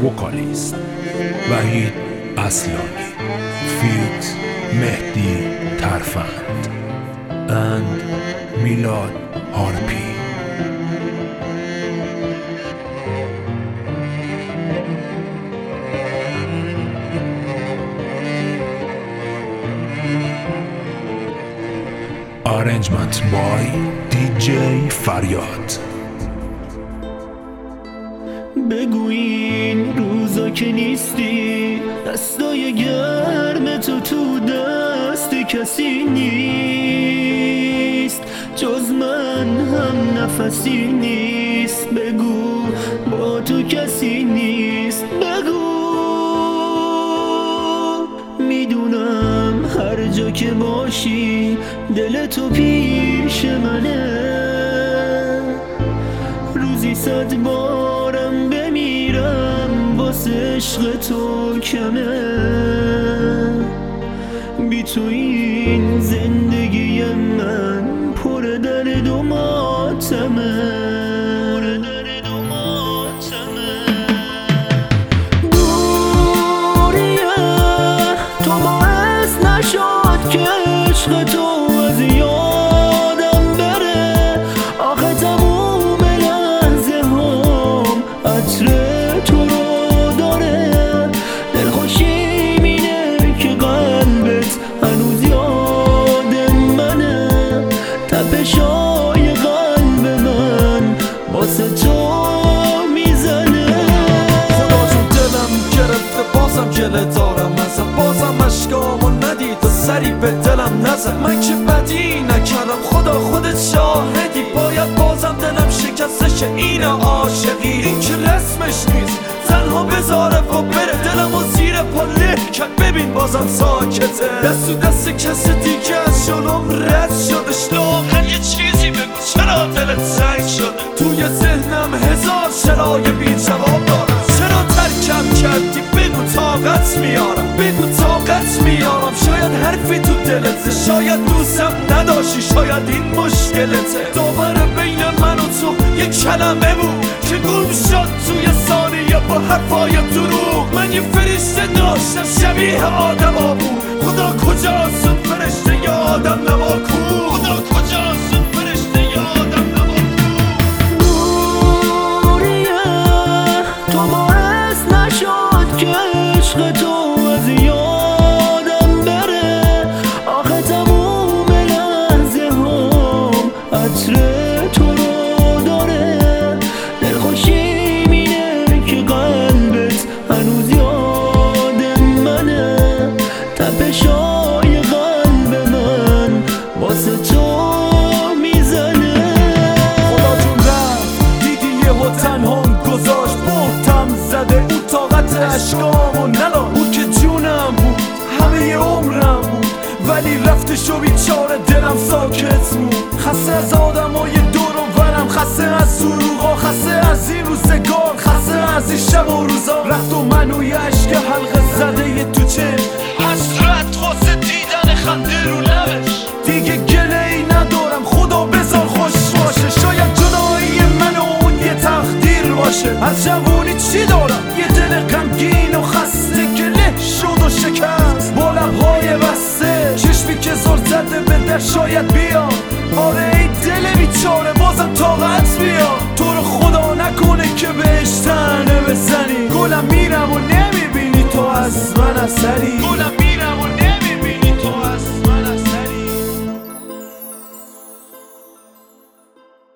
وکالیست وحید اصلانی فیت مهدی ترفند and میلاد هارپی. Arrangement by DJ فریاد. بگوین روزا که نیستی دستای گرم تو دست کسی نیست جز من هم نفسی نیست بگو با تو کسی نیست بگو میدونم هر جا که باشی دل تو پیش منه روزی 100 بارم بمیرم واسه عشق تو کمه بی تو این زندگی من پر درد و ماتمه دوریه تو باعث نشد که عشق تو از یادم بره آخه تموم لحظه هم عطر تو رو داره دلخوشیم اینه که قلبت هنوز یاد منه تپشای قلب من واسه تو میزنه خدا جون دلم گرفته بازم گله دارم ازم بازم اشکامو ندید و سری به دلم نزن من که بدی نکردم خدا خودت شاهدی باید بازم دلم شکستش این عاشقی این که رسمش نیست تنها بذاره و بره دلم و زیر پا له کرد ببین بازم ساکته دست و دست کس دیگه از جلوم رد شدش لاغر یه چیزی بگو چرا دلت سنگ شده توی ذهنم هزار چرای بی جواب دارم چرا ترکم کردی بگو طاقت میارم بگو طاقت میارم شاید حرفی تو دلته شاید دوستم نداشتی شاید این مشکلته دوباره بین من و تو یک کلمه بود که گم شد توی ثانیه با حرفای دروغ من یه فرشته داشتم شبیه آدما بود خدا کجاست اون فرشته ی آدم نواکو خدا کجاست اون فرشته ی آدم نواکو دوریه تو باعث نشد که عشق تو از یادم بره آخه تموم لحظه هم عطر تو رو داره دلخوشیم اینه که قلبت هنوز یاد منه تپشای قلب من واسه تو میزنه خدا جون رفت دیدی یهو تنهام گذاشت بهتم زده او طاقت اشکامو نداشت او که جونم بود همه ی عمرم بود ولی رفتش و بیچاره دلم ساکت بود خسته از آدمای دور و برم خسته از دروغا خسته از این روزگار خسته از این شب و روزا رفت و منو یه عشق حلقه زده ی تو چشم حسرت واسه دیدن خنده رو لبش دیگه گله ای ندارم خدا بذار خوش باشه شاید جدایی من و اون یه تقدیر باشه از جوانی چی دارم یه دل غمگین و خسته که له شد و شکست با لبهای بسته چشمی که زل زده به در شاید بیاد آره